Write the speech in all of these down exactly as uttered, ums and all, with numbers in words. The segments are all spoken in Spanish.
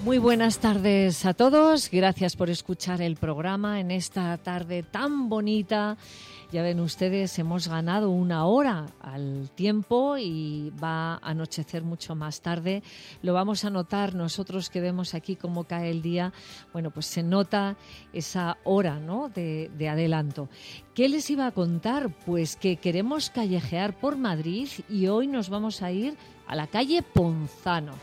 Muy buenas tardes a todos, gracias por escuchar el programa en esta tarde tan bonita. Ya ven ustedes, hemos ganado una hora al tiempo y va a anochecer mucho más tarde. Lo vamos a notar nosotros que vemos aquí cómo cae el día. Bueno, pues se nota esa hora, ¿no?, de, de adelanto. ¿Qué les iba a contar? Pues que queremos callejear por Madrid y hoy nos vamos a ir a la calle Ponzano.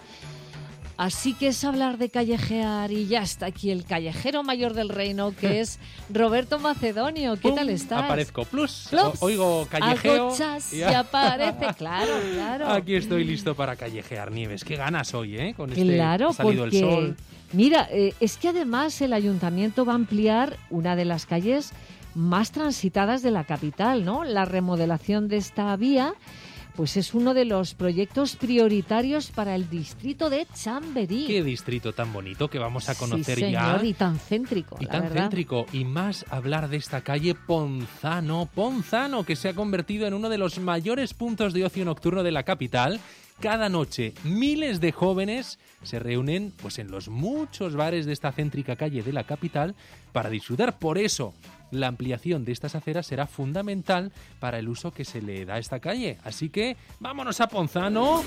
Así que es hablar de callejear y ya está aquí el callejero mayor del reino, que es Roberto Macedonio. ¿Qué ¡Pum! tal estás? Aparezco. Plus. Plus. O- oigo callejeo. Agochas y Ya. aparece. Claro, claro. Aquí estoy listo para callejear, Nieves. Qué ganas hoy, ¿eh? Con este Claro, ha salido porque, el sol. mira, eh, es que además el ayuntamiento va a ampliar una de las calles más transitadas de la capital, ¿no? La remodelación de esta vía, pues es uno de los proyectos prioritarios para el distrito de Chamberí. Qué distrito tan bonito que vamos a conocer sí, señor, ya. y tan céntrico, Y la tan verdad. céntrico. Y más hablar de esta calle Ponzano. Ponzano, que se ha convertido en uno de los mayores puntos de ocio nocturno de la capital. Cada noche miles de jóvenes se reúnen pues en los muchos bares de esta céntrica calle de la capital para disfrutar. Por eso, la ampliación de estas aceras será fundamental para el uso que se le da a esta calle. Así que, vámonos a Ponzano.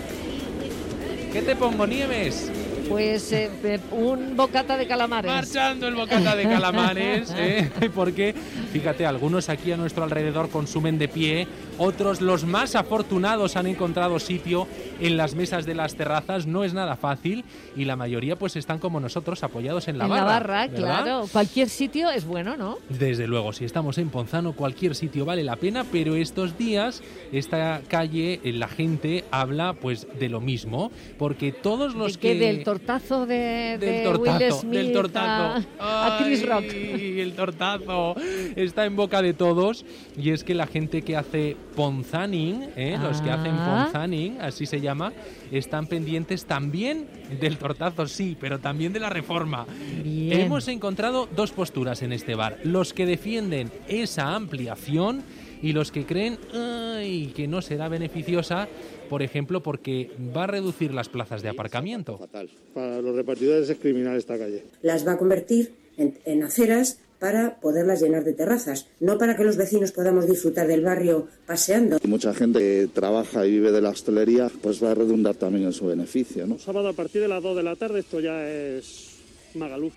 ¿Qué te pongo, Nieves? Pues eh, eh, un bocata de calamares. Marchando el bocata de calamares, ¿eh? Porque, fíjate, algunos aquí a nuestro alrededor consumen de pie, otros, los más afortunados, han encontrado sitio en las mesas de las terrazas. No es nada fácil y la mayoría pues están como nosotros, apoyados en la en barra. la barra, ¿verdad? claro. Cualquier sitio es bueno, ¿no? Desde luego, si estamos en Ponzano, cualquier sitio vale la pena, pero estos días, esta calle, eh, la gente habla pues de lo mismo, porque todos los ¿De qué? que... Del tortazo de, Del de tortazo, Will Smith del tortazo. a, a Chris Rock. Ay, el tortazo está en boca de todos. Y es que la gente que hace ponzaning, ¿eh? los que hacen Ah. ponzaning, así se llama, están pendientes también del tortazo, sí, pero también de la reforma. Bien. Hemos encontrado dos posturas en este bar. Los que defienden esa ampliación y los que creen ay, que no será beneficiosa, por ejemplo, porque va a reducir las plazas de aparcamiento. Fatal. Para los repartidores es criminal esta calle. Las va a convertir en, en aceras para poderlas llenar de terrazas, no para que los vecinos podamos disfrutar del barrio paseando. Y mucha gente que trabaja y vive de la hostelería, pues va a redundar también en su beneficio, ¿no? Sábado a partir de las dos de la tarde esto ya es Magaluf.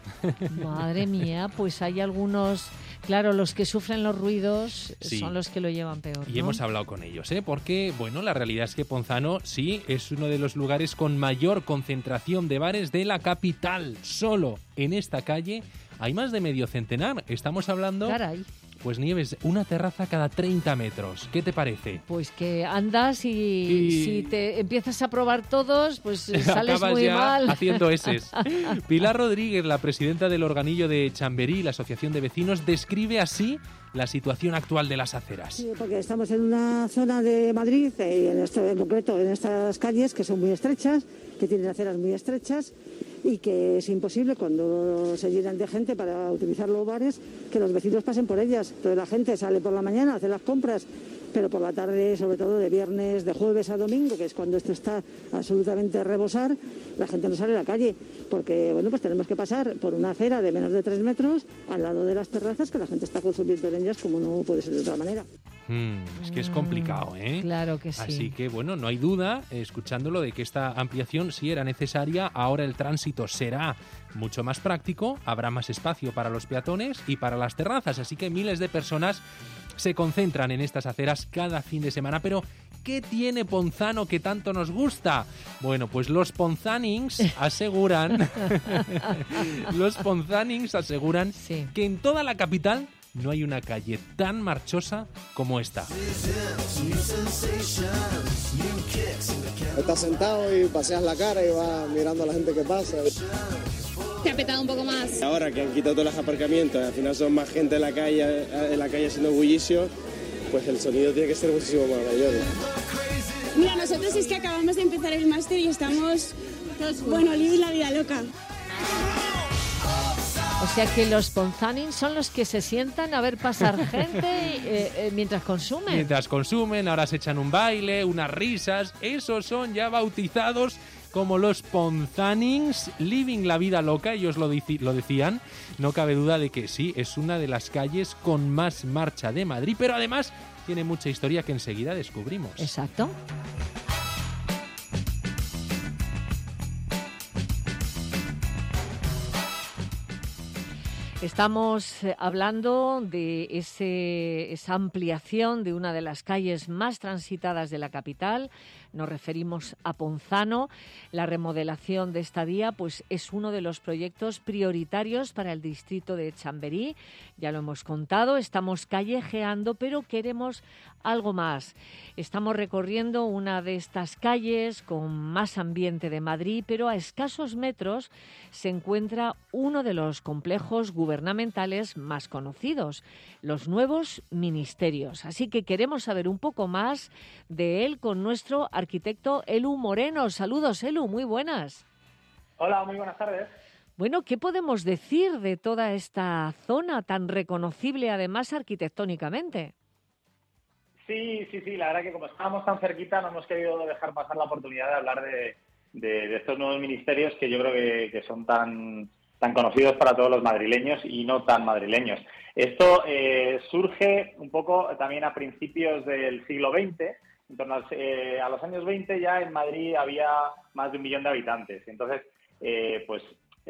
Madre mía, pues hay algunos... Claro, los que sufren los ruidos Sí. son los que lo llevan peor, Y ¿no? hemos hablado con ellos, ¿eh? Porque, bueno, la realidad es que Ponzano sí es uno de los lugares con mayor concentración de bares de la capital. Solo en esta calle hay más de medio centenar. Estamos hablando, Caray, pues Nieves, una terraza cada treinta metros. ¿Qué te parece? pues que andas y, Y- si te empiezas a probar todos, pues sales Acabas muy ya mal. haciendo eses. Pilar Rodríguez, la presidenta del organillo de Chamberí, la Asociación de Vecinos, describe así la situación actual de las aceras. Sí, porque estamos en una zona de Madrid, eh, en, este, en concreto en estas calles que son muy estrechas, que tienen aceras muy estrechas y que es imposible cuando se llenan de gente para utilizar los bares que los vecinos pasen por ellas. Entonces la gente sale por la mañana a hacer las compras, pero por la tarde, sobre todo de viernes, de jueves a domingo, que es cuando esto está absolutamente a rebosar, la gente no sale a la calle, porque bueno, pues tenemos que pasar por una acera de menos de tres metros al lado de las terrazas que la gente está consumiendo en ellas como no puede ser de otra manera. Mm, es que es complicado, ¿eh? Claro que sí. Así que, bueno, no hay duda, eh, escuchándolo, de que esta ampliación sí era necesaria. Ahora el tránsito será mucho más práctico, habrá más espacio para los peatones y para las terrazas. Así que miles de personas se concentran en estas aceras cada fin de semana. Pero, ¿qué tiene Ponzano que tanto nos gusta? Bueno, pues los ponzanings aseguran, los ponzanings aseguran Sí. que en toda la capital no hay una calle tan marchosa como esta. Estás sentado y paseas la cara y vas mirando a la gente que pasa. Te ha petado un poco más. Ahora que han quitado todos los aparcamientos, al final son más gente en la calle, en la calle haciendo bullicio, pues el sonido tiene que ser muchísimo más mayor. Mira, nosotros es que acabamos de empezar el máster y estamos, bueno, living la vida loca. O sea que los ponzanings son los que se sientan a ver pasar gente eh, eh, mientras consumen. Mientras consumen, ahora se echan un baile, unas risas. Esos son ya bautizados como los Ponzanings, living la vida loca, ellos lo, dici- lo decían. No cabe duda de que sí, es una de las calles con más marcha de Madrid, pero además tiene mucha historia que enseguida descubrimos. Exacto. Estamos hablando de ese, esa ampliación de una de las calles más transitadas de la capital. Nos referimos a Ponzano. La remodelación de esta vía pues, es uno de los proyectos prioritarios para el distrito de Chamberí. Ya lo hemos contado, estamos callejeando, pero queremos algo más. Estamos recorriendo una de estas calles con más ambiente de Madrid, pero a escasos metros se encuentra uno de los complejos gubernamentales más conocidos, los nuevos ministerios. Así que queremos saber un poco más de él con nuestro arquitecto Elu Moreno. Saludos, Elu, muy buenas. Hola, muy buenas tardes. Bueno, ¿qué podemos decir de toda esta zona tan reconocible además arquitectónicamente? Sí, sí, sí, la verdad que como estábamos tan cerquita no hemos querido dejar pasar la oportunidad de hablar de, de, de estos nuevos ministerios que yo creo que, que son tan, tan conocidos para todos los madrileños y no tan madrileños. Esto eh, surge un poco también a principios del siglo veinte. En torno a, eh, a los años veinte ya en Madrid había más de un millón de habitantes. Entonces, eh, pues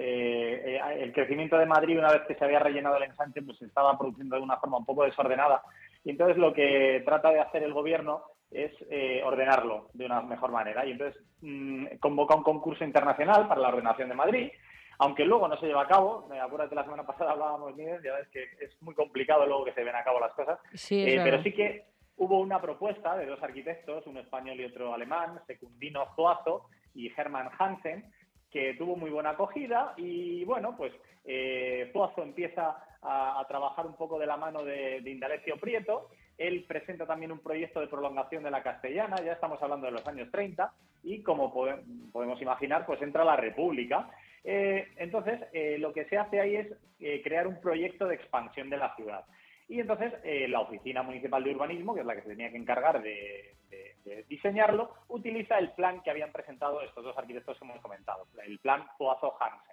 eh, el crecimiento de Madrid, una vez que se había rellenado el ensanche, pues se estaba produciendo de una forma un poco desordenada. Y entonces lo que trata de hacer el gobierno es eh, ordenarlo de una mejor manera. Y entonces mmm, convoca un concurso internacional para la ordenación de Madrid, aunque luego no se lleva a cabo. Eh, acuérdate, la semana pasada hablábamos, Miguel, ya ves que es muy complicado luego que se ven a cabo las cosas. Sí, eh, pero sí que hubo una propuesta de dos arquitectos, uno español y otro alemán, Secundino Zuazo y Hermann Hansen, que tuvo muy buena acogida y, bueno, pues eh, Zuazo empieza a, a trabajar un poco de la mano de, de Indalecio Prieto. Él presenta también un proyecto de prolongación de la Castellana, ya estamos hablando de los años treinta, y como pode- podemos imaginar, pues entra la República. Eh, entonces, eh, lo que se hace ahí es eh, crear un proyecto de expansión de la ciudad. Y entonces eh, la Oficina Municipal de Urbanismo, que es la que se tenía que encargar de, de, de diseñarlo, utiliza el plan que habían presentado estos dos arquitectos que hemos comentado, el plan Zuazo-Hansen.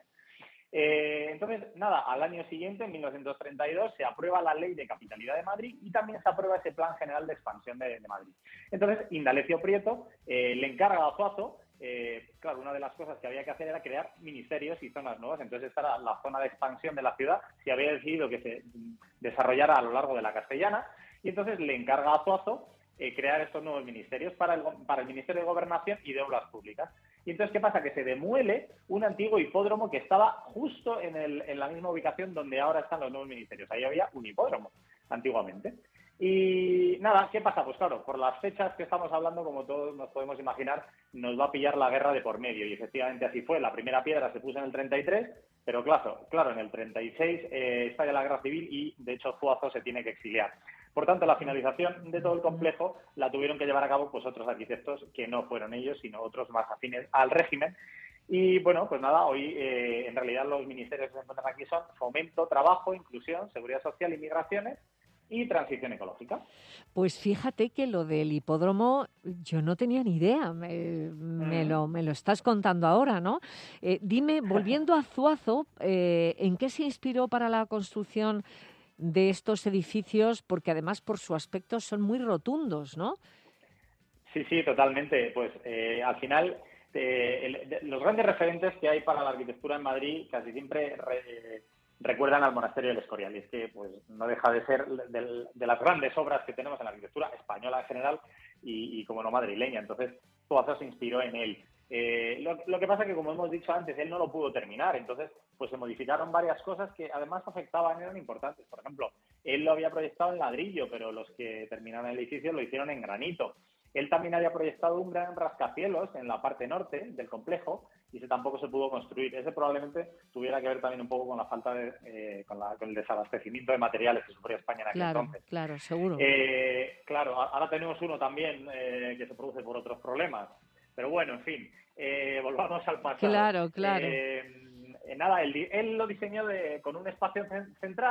Eh, entonces, nada, al año siguiente, en mil novecientos treinta y dos, se aprueba la Ley de Capitalidad de Madrid y también se aprueba ese Plan General de Expansión de, de Madrid. Entonces, Indalecio Prieto eh, le encarga a Zuazo. Eh, claro, una de las cosas que había que hacer era crear ministerios y zonas nuevas. Entonces, esta era la zona de expansión de la ciudad. Se había decidido que se desarrollara a lo largo de la Castellana y entonces le encarga a Zuazo eh, crear estos nuevos ministerios para el, para el Ministerio de Gobernación y de Obras Públicas. Y entonces, ¿qué pasa? Que se demuele un antiguo hipódromo que estaba justo en, el, en la misma ubicación donde ahora están los nuevos ministerios. Ahí había un hipódromo antiguamente. Y nada, ¿qué pasa? Pues claro, por las fechas que estamos hablando, como todos nos podemos imaginar, nos va a pillar la guerra de por medio. Y efectivamente así fue. La primera piedra se puso en el treinta y tres, pero claro, claro en el treinta y seis eh, estalla la guerra civil y, de hecho, Zuazo se tiene que exiliar. Por tanto, la finalización de todo el complejo la tuvieron que llevar a cabo pues otros arquitectos que no fueron ellos, sino otros más afines al régimen. Y bueno, pues nada, hoy eh, en realidad los ministerios que se encuentran aquí son Fomento, Trabajo, Inclusión, Seguridad Social y Migraciones y Transición Ecológica. Pues fíjate que lo del hipódromo yo no tenía ni idea, me, mm. me, lo, me lo estás contando ahora, ¿no? Eh, dime, volviendo a Zuazo, eh, ¿en qué se inspiró para la construcción de estos edificios? Porque además por su aspecto son muy rotundos, ¿no? Sí, sí, totalmente. Pues eh, al final eh, el, de, los grandes referentes que hay para la arquitectura en Madrid casi siempre re, recuerdan al Monasterio del Escorial. Y es que pues no deja de ser de, de las grandes obras que tenemos en la arquitectura española en general y, y como no madrileña. Entonces, Zuazo se inspiró en él. Eh, lo, lo que pasa es que, como hemos dicho antes, él no lo pudo terminar. Entonces, pues se modificaron varias cosas que además afectaban, eran importantes. Por ejemplo, él lo había proyectado en ladrillo, pero los que terminaron el edificio lo hicieron en granito. Él también había proyectado un gran rascacielos en la parte norte del complejo y ese tampoco se pudo construir. Ese probablemente tuviera que ver también un poco con la falta de, eh, con, la, con el desabastecimiento de materiales que sufría España en aquel claro, entonces. Claro, seguro. Eh, claro, ahora tenemos uno también eh, que se produce por otros problemas. Pero bueno, en fin, eh, volvamos al pasado. Claro, claro. Eh, eh, nada, él, él lo diseñó de, con un espacio central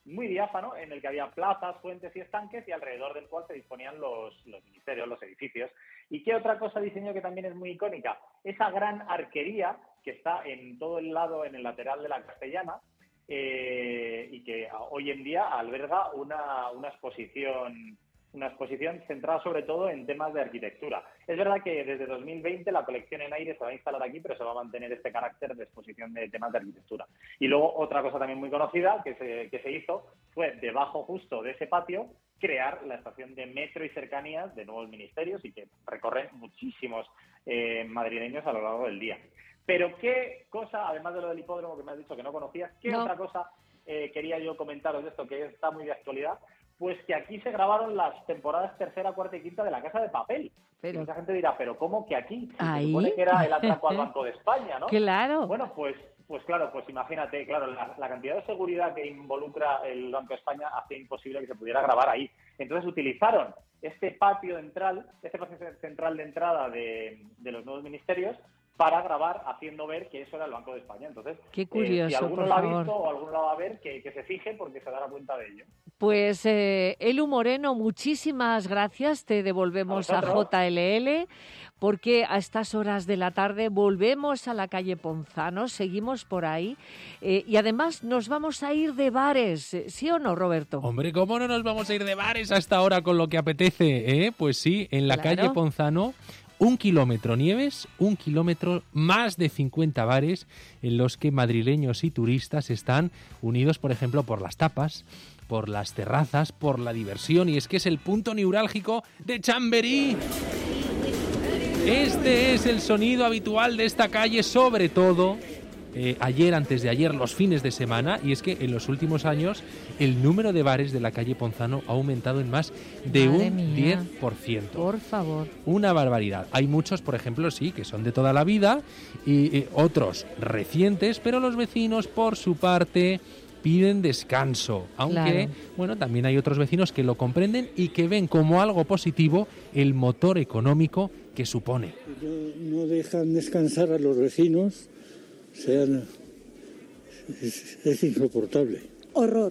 muy diáfano, en el que había plazas, fuentes y estanques, y alrededor del cual se disponían los, los ministerios, los edificios. ¿Y qué otra cosa diseño que también es muy icónica? Esa gran arquería que está en todo el lado, en el lateral de la Castellana, eh, y que hoy en día alberga una, una exposición... una exposición centrada sobre todo en temas de arquitectura. Es verdad que desde dos mil veinte la colección en aire se va a instalar aquí, pero se va a mantener este carácter de exposición de temas de arquitectura. Y luego otra cosa también muy conocida que se, que se hizo fue, debajo justo de ese patio, crear la estación de metro y cercanías de nuevos ministerios y que recorren muchísimos eh, madrileños a lo largo del día. Pero qué cosa, además de lo del hipódromo que me has dicho que no conocías, qué no. otra cosa eh, quería yo comentaros de esto que está muy de actualidad. Pues que aquí se grabaron las temporadas tercera, cuarta y quinta de La Casa de Papel. Pero... Y mucha gente dirá, ¿pero cómo que aquí? ¿Ahí? Se supone que era el atraco al Banco de España, ¿no? Claro. Bueno, pues pues claro, pues imagínate, claro, la, la cantidad de seguridad que involucra el Banco de España hace imposible que se pudiera grabar ahí. Entonces utilizaron este patio central, este patio central de entrada de, de los nuevos ministerios para grabar haciendo ver que eso era el Banco de España. Entonces, qué curioso, eh, si alguno por lo ha favor. visto o alguno lo va a ver, que, que se fije porque se dará cuenta de ello. Pues eh, Elu Moreno, muchísimas gracias. Te devolvemos a, a J L L porque a estas horas de la tarde volvemos a la calle Ponzano, seguimos por ahí eh, y además nos vamos a ir de bares, ¿sí o no, Roberto? Hombre, ¿cómo no nos vamos a ir de bares a esta hora con lo que apetece? ¿Eh? Pues sí, en la claro. calle Ponzano... Un kilómetro Nieves, un kilómetro, más de cincuenta bares en los que madrileños y turistas están unidos, por ejemplo, por las tapas, por las terrazas, por la diversión. Y es que es el punto neurálgico de Chamberí. Este es el sonido habitual de esta calle, sobre todo eh, ayer, antes de ayer, los fines de semana. Y es que en los últimos años el número de bares de la calle Ponzano ha aumentado en más de Madre un mía. diez por ciento. Por favor. Una barbaridad. Hay muchos, por ejemplo, sí, que son de toda la vida y, y otros recientes, pero los vecinos, por su parte, piden descanso. Aunque, claro. bueno, también hay otros vecinos que lo comprenden y que ven como algo positivo el motor económico que supone. No dejan descansar a los vecinos, sean... es, es insoportable. Horror.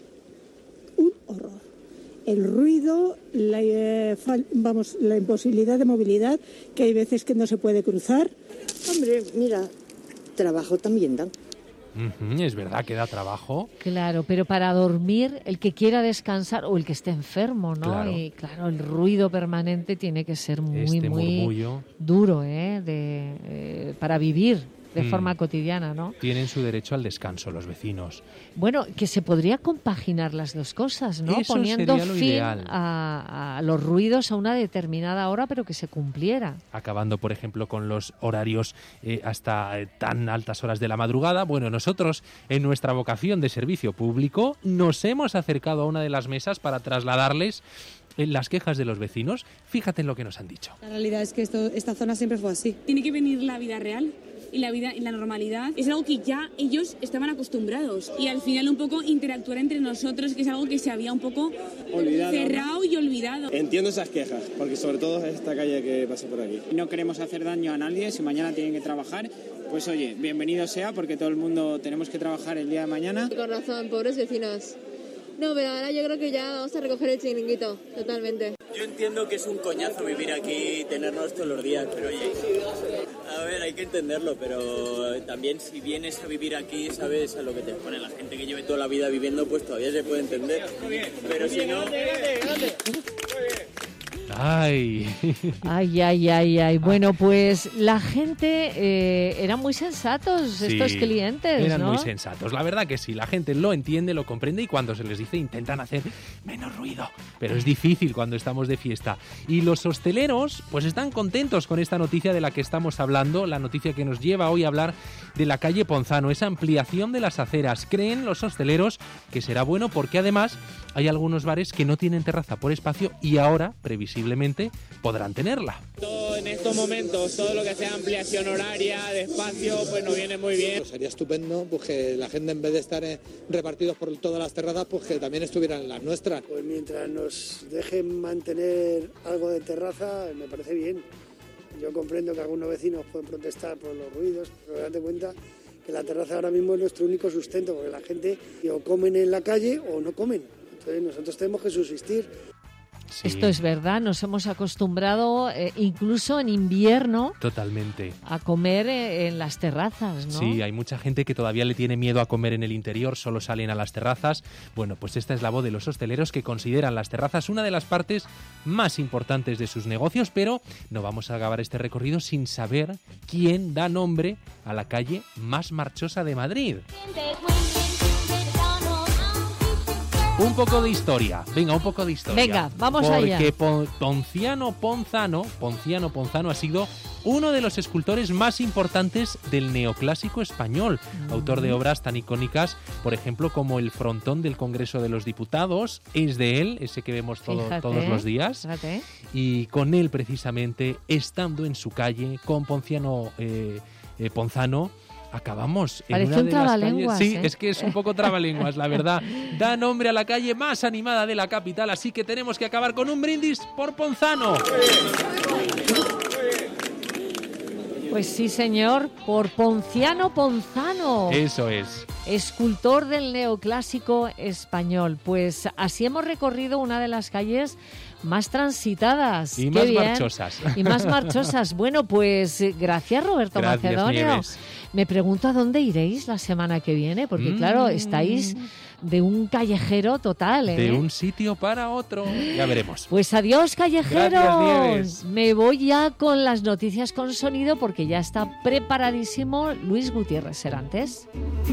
Un horror. El ruido, la, eh, fal, vamos, la imposibilidad de movilidad, que hay veces que no se puede cruzar. Hombre, mira, trabajo también dan. Uh-huh, es verdad que da trabajo. Claro, pero para dormir, el que quiera descansar o el que esté enfermo, ¿no? Claro. Y claro, el ruido permanente tiene que ser muy, este muy murmullo. duro, ¿eh? De, eh, para vivir de Mm. forma cotidiana, ¿no? Tienen su derecho al descanso los vecinos. Bueno, que se podría compaginar las dos cosas, ¿no? Eso Poniendo sería lo fin ideal. a, a los ruidos a una determinada hora, pero que se cumpliera. Acabando, por ejemplo, con los horarios eh, hasta eh, tan altas horas de la madrugada. Bueno, nosotros, en nuestra vocación de servicio público, nos hemos acercado a una de las mesas para trasladarles eh, las quejas de los vecinos. Fíjate en lo que nos han dicho. La realidad es que esto, esta zona siempre fue así. Tiene que venir la vida real. Y la vida y la normalidad es algo que ya ellos estaban acostumbrados y al final un poco interactuar entre nosotros, que es algo que se había un poco olvidado, cerrado, ¿no? Y olvidado. Entiendo esas quejas, porque sobre todo es esta calle que pasa por aquí. No queremos hacer daño a nadie, si mañana tienen que trabajar, pues oye, bienvenido sea, porque todo el mundo tenemos que trabajar el día de mañana. Con razón, pobres vecinos. No, pero ahora yo creo que ya vamos a recoger el chiringuito, totalmente. Yo entiendo que es un coñazo vivir aquí y tenernos todos los días, pero oye, a ver, hay que entenderlo, pero también si vienes a vivir aquí, sabes a lo que te pone la gente que lleve toda la vida viviendo, pues todavía se puede entender. Pero si no... Ay. Ay, ay, ay, ay. Bueno, pues la gente eh, eran muy sensatos, Sí, estos clientes, eran ¿no? muy sensatos. La verdad que sí, la gente lo entiende, lo comprende y cuando se les dice intentan hacer menos ruido. Pero es difícil cuando estamos de fiesta. Y los hosteleros pues están contentos con esta noticia de la que estamos hablando, la noticia que nos lleva hoy a hablar de la calle Ponzano, esa ampliación de las aceras. Creen los hosteleros que será bueno porque además hay algunos bares que no tienen terraza por espacio y ahora, previsiblemente, podrán tenerla. Todo en estos momentos, todo lo que sea ampliación horaria, de espacio, pues nos viene muy bien. Pues sería estupendo pues que la gente, en vez de estar eh, repartidos por todas las terrazas, pues que también estuvieran en las nuestras. Pues mientras nos dejen mantener algo de terraza, me parece bien. Yo comprendo que algunos vecinos pueden protestar por los ruidos, pero date cuenta que la terraza ahora mismo es nuestro único sustento, porque la gente o comen en la calle o no comen. Entonces nosotros tenemos que subsistir. Sí. Esto es verdad, nos hemos acostumbrado eh, incluso en invierno totalmente a comer eh, en las terrazas, ¿no? Sí, hay mucha gente que todavía le tiene miedo a comer en el interior, solo salen a las terrazas. Bueno, pues esta es la voz de los hosteleros que consideran las terrazas una de las partes más importantes de sus negocios, pero no vamos a acabar este recorrido sin saber quién da nombre a la calle más marchosa de Madrid. Un poco de historia, venga, un poco de historia. Venga, vamos Porque allá. Porque Ponciano Ponzano, Ponciano Ponzano ha sido uno de los escultores más importantes del neoclásico español, mm. autor de obras tan icónicas, por ejemplo, como el frontón del Congreso de los Diputados, es de él, ese que vemos todo, fíjate, todos los días. Fíjate. Y con él, precisamente, estando en su calle, con Ponciano eh, eh, Ponzano, acabamos en Parece una un de las trabalenguas, calles. Sí, ¿eh? es que es un poco trabalenguas, la verdad. Da nombre a la calle más animada de la capital, así que tenemos que acabar con un brindis por Ponzano. Pues sí, señor, por Ponciano Ponzano. Eso es. Escultor del neoclásico español. Pues así hemos recorrido una de las calles más transitadas. Y Qué más bien. marchosas. Y más marchosas. Bueno, pues gracias, Roberto Gracias, Macedonio. Nieves. Me pregunto a dónde iréis la semana que viene, porque Mm. claro, estáis de un callejero total, ¿eh? De un sitio para otro. Ya veremos. Pues adiós, callejeros. Gracias, Nieves. Me voy ya con las noticias con sonido porque ya está preparadísimo Luis Gutiérrez Serantes.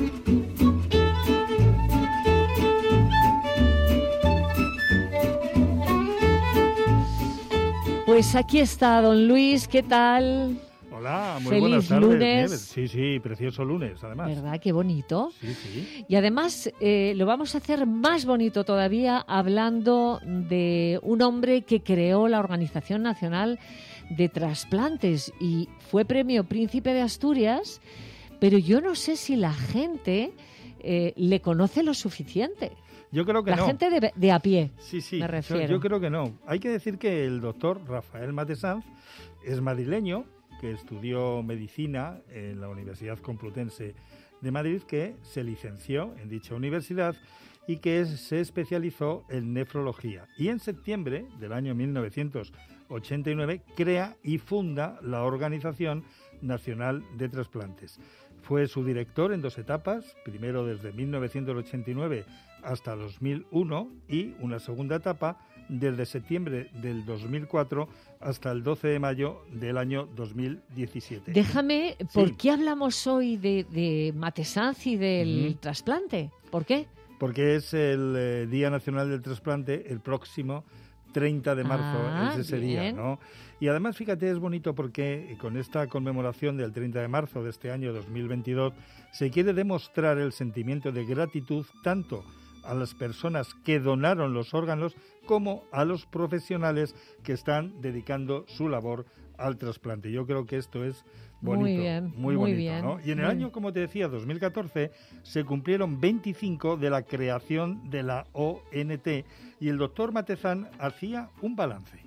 Pues aquí está don Luis, ¿qué tal? Hola, muy Feliz buenas tardes, lunes. Nieves. Sí, sí, precioso lunes, además. ¿Verdad? Qué bonito. Sí, sí. Y además eh, lo vamos a hacer más bonito todavía hablando de un hombre que creó la Organización Nacional de Trasplantes y fue premio Príncipe de Asturias, pero yo no sé si la gente eh, le conoce lo suficiente. Yo creo que la no. gente de, de a pie, sí, sí, me refiero. Yo, yo creo que no. Hay que decir que el doctor Rafael Matesanz es madrileño, que estudió medicina en la Universidad Complutense de Madrid, que se licenció en dicha universidad y que es, se especializó en nefrología. Y en septiembre del año mil novecientos ochenta y nueve crea y funda la Organización Nacional de Trasplantes. Fue su director en dos etapas, primero desde mil novecientos ochenta y nueve hasta dos mil uno y una segunda etapa desde septiembre del dos mil cuatro hasta el doce de mayo del año dos mil diecisiete. Déjame, ¿por Sí. qué hablamos hoy de, de Matesanz y del Ujú. trasplante? ¿Por qué? Porque es el eh, Día Nacional del Trasplante el próximo treinta de marzo, Ah, es ese bien. día, ¿no? Y además, fíjate, es bonito porque con esta conmemoración del treinta de marzo de este año dos mil veintidós se quiere demostrar el sentimiento de gratitud tanto a las personas que donaron los órganos como a los profesionales que están dedicando su labor al trasplante. Yo creo que esto es bonito, Muy bien, muy muy bonito, bien, ¿no? Y en el muy año, bien. como te decía, dos mil catorce, se cumplieron veinticinco de la creación de la O N T y el doctor Matezán hacía un balance.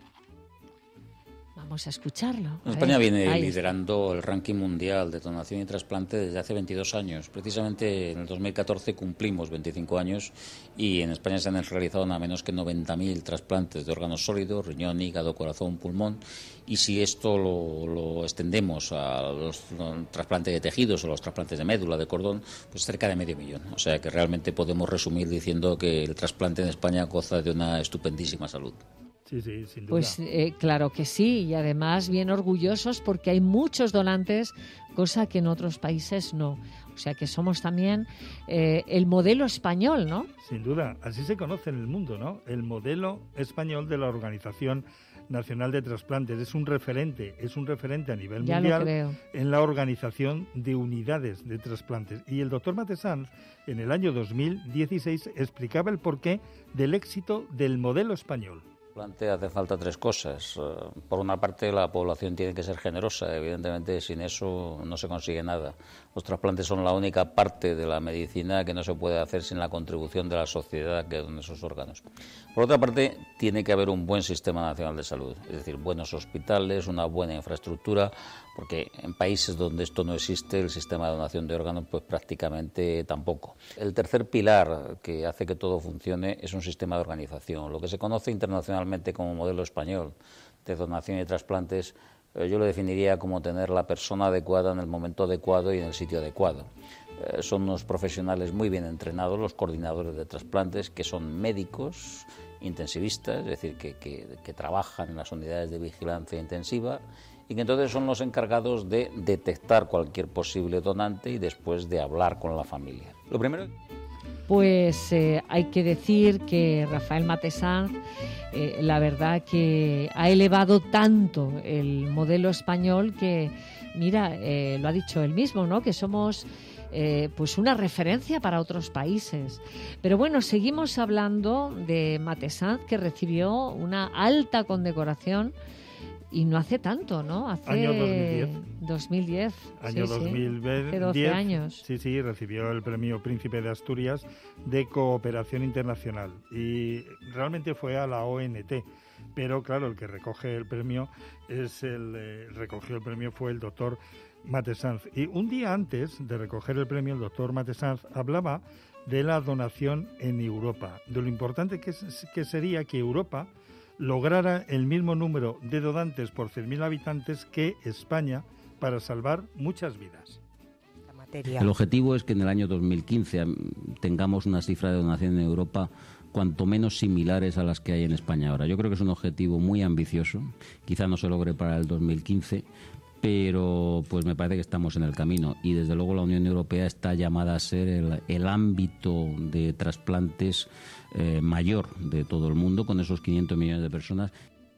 Vamos a escucharlo. A España ver, viene ahí liderando el ranking mundial de donación y trasplante desde hace veintidós años. Precisamente en el dos mil catorce cumplimos veinticinco años y en España se han realizado nada menos que noventa mil trasplantes de órganos sólidos, riñón, hígado, corazón, pulmón. Y si esto lo, lo extendemos a los, los trasplantes de tejidos o los trasplantes de médula, de cordón, pues cerca de medio millón. O sea que realmente podemos resumir diciendo que el trasplante en España goza de una estupendísima salud. Sí, sí, sin duda. Pues eh, claro que sí, y además bien orgullosos porque hay muchos donantes, cosa que en otros países no. O sea que somos también eh, el modelo español, ¿no? Sin duda, así se conoce en el mundo, ¿no? El modelo español de la Organización Nacional de Trasplantes es un referente, es un referente a nivel Ya lo mundial creo. en la organización de unidades de trasplantes. Y el doctor Matesanz, en el año dos mil dieciséis, explicaba el porqué del éxito del modelo español. trasplante hace falta tres cosas. Por una parte, la población tiene que ser generosa. Evidentemente, sin eso no se consigue nada. Los trasplantes son la única parte de la medicina que no se puede hacer sin la contribución de la sociedad que dona esos órganos. Por otra parte, tiene que haber un buen sistema nacional de salud, es decir, buenos hospitales, una buena infraestructura, porque en países donde esto no existe, el sistema de donación de órganos pues prácticamente tampoco. El tercer pilar que hace que todo funcione es un sistema de organización. Lo que se conoce internacionalmente como modelo español de donación y trasplantes, eh, yo lo definiría como tener la persona adecuada en el momento adecuado y en el sitio adecuado. Eh, son unos profesionales muy bien entrenados, los coordinadores de trasplantes, que son médicos, intensivistas, es decir, que, que, que trabajan en las unidades de vigilancia intensiva, y que entonces son los encargados de detectar cualquier posible donante y después de hablar con la familia. Lo primero... Pues eh, hay que decir que Rafael Matesanz, eh, la verdad que ha elevado tanto el modelo español que, mira, eh, lo ha dicho él mismo, ¿no?, que somos eh, pues una referencia para otros países. Pero bueno, seguimos hablando de Matesanz, que recibió una alta condecoración. Y no hace tanto, ¿no? Hace Año dos mil diez. dos mil diez. Año sí, dos mil diez. Hace doce años. Sí, sí, recibió el premio Príncipe de Asturias de Cooperación Internacional. Y realmente fue a la O N T. Pero claro, el que recoge el premio es el eh, recogió el premio fue el doctor Matesanz. Y un día antes de recoger el premio, el doctor Matesanz hablaba de la donación en Europa, de lo importante que, es, que sería que Europa lograra el mismo número de donantes por cien mil habitantes que España para salvar muchas vidas. El objetivo es que en el año dos mil quince tengamos una cifra de donación en Europa cuanto menos similares a las que hay en España ahora. Yo creo que es un objetivo muy ambicioso, quizá no se logre para el dos mil quince, pero pues me parece que estamos en el camino y desde luego la Unión Europea está llamada a ser el, el ámbito de trasplantes eh, mayor de todo el mundo, con esos quinientos millones de personas.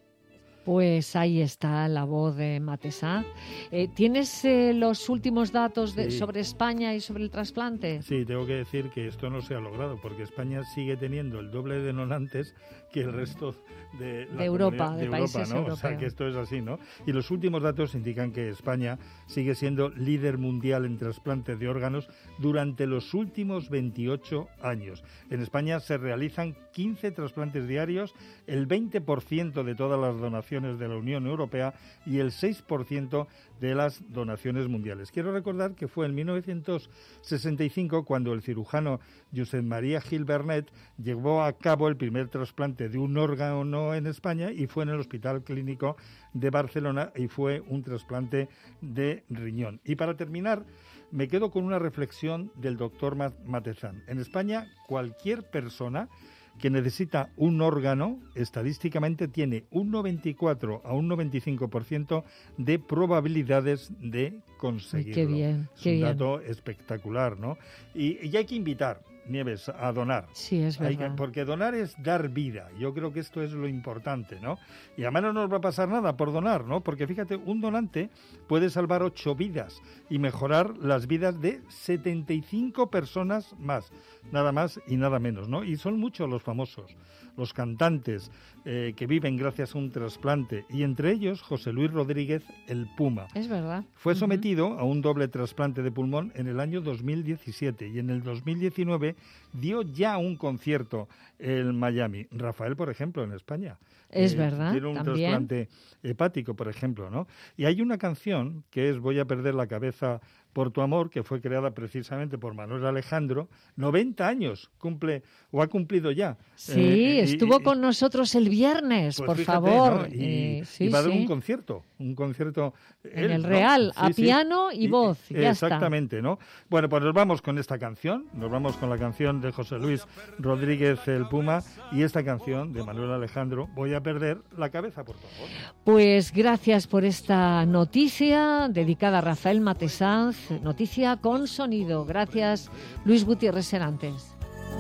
Pues ahí está la voz de Matesanz. Eh, ¿Tienes eh, los últimos datos de, sí. sobre España y sobre el trasplante? Sí, tengo que decir que esto no se ha logrado porque España sigue teniendo el doble de donantes que el resto de, la de Europa, de, de Europa, países ¿no? europeos. O sea, que esto es así, ¿no? Y los últimos datos indican que España sigue siendo líder mundial en trasplantes de órganos durante los últimos veintiocho años. En España se realizan quince trasplantes diarios, el veinte por ciento de todas las donaciones de la Unión Europea y el seis por ciento de las donaciones mundiales. Quiero recordar que fue en mil novecientos sesenta y cinco cuando el cirujano Josep María Gil Vernet llevó a cabo el primer trasplante de un órgano en España y fue en el Hospital Clínico de Barcelona y fue un trasplante de riñón. Y para terminar, me quedo con una reflexión del doctor Matesanz. En España, cualquier persona que necesita un órgano, estadísticamente tiene un noventa y cuatro a un noventa y cinco por ciento de probabilidades de conseguirlo. Ay, qué bien, es qué un bien. dato espectacular, ¿no? Y, y hay que invitar, Nieves, a donar. Sí, es Hay verdad. que- porque donar es dar vida. Yo creo que esto es lo importante, ¿no? Y además no nos va a pasar nada por donar, ¿no? Porque fíjate, un donante puede salvar ocho vidas y mejorar las vidas de setenta y cinco personas más. Nada más y nada menos, ¿no? Y son muchos los famosos, los cantantes eh, que viven gracias a un trasplante. Y entre ellos, José Luis Rodríguez, el Puma. Es verdad. Fue sometido a un doble trasplante de pulmón en el año dos mil diecisiete y en el dos mil diecinueve dio ya un concierto en Miami. Rafael, por ejemplo, en España. Es Eh, verdad, Tiene un también. trasplante hepático, por ejemplo, ¿no? Y hay una canción que es Voy a perder la cabeza por tu amor, que fue creada precisamente por Manuel Alejandro. noventa años cumple, o ha cumplido ya. Sí, Eh, y- estuvo y- con nosotros el viernes, pues por fíjate, favor. ¿no? Y, Eh, sí, y va a dar sí. un concierto, un concierto En él, el ¿no? Real, a Sí, sí. piano y voz, ya está. Exactamente, ¿no? Bueno, pues nos vamos con esta canción, nos vamos con la canción de José Luis Rodríguez el Puma y esta canción de Manuel Alejandro, Voy a perder la cabeza por tu amor. Pues gracias por esta noticia dedicada a Rafael Matesanz, noticia con sonido. Gracias, Luis Gutiérrez Serantes.